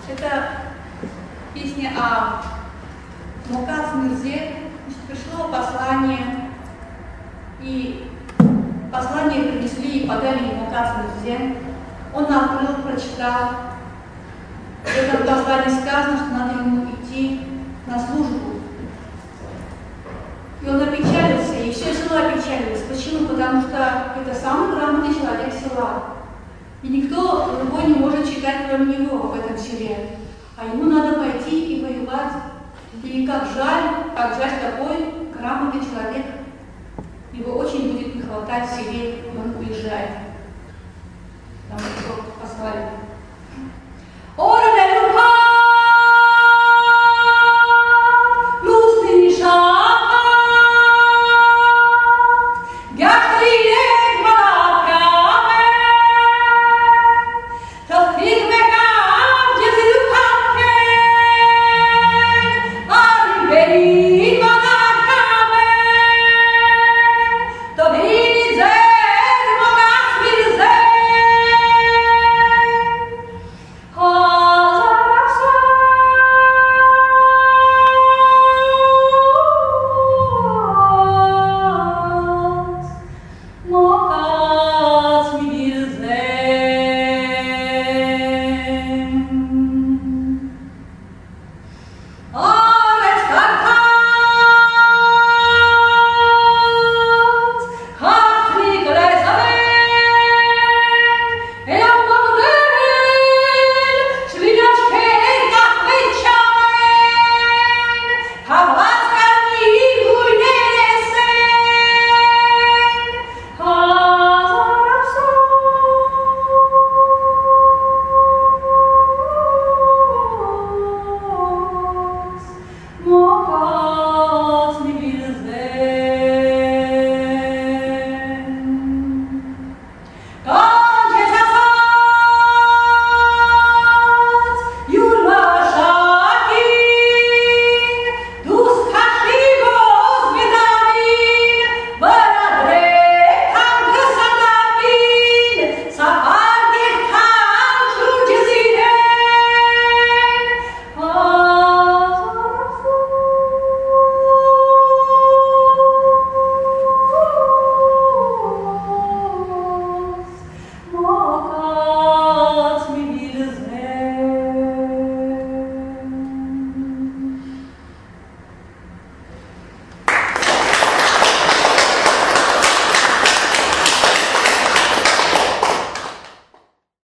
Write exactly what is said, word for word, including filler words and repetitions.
Это песня о Мукадзе Мирзе. Пришло послание, и послание принесли и подали Мукадзе Мирзе. Он открыл, прочитал. В этом послании сказано, что надо ему идти на службу. И он опечалился, и все село опечалилось. Почему? Потому что это самый грамотный человек села. И никто другой не может читать, кроме него, в этом селе. А ему надо пойти и воевать. И как жаль, как жаль, такой грамотный человек. Его очень будет не хватать в селе, и он уезжает.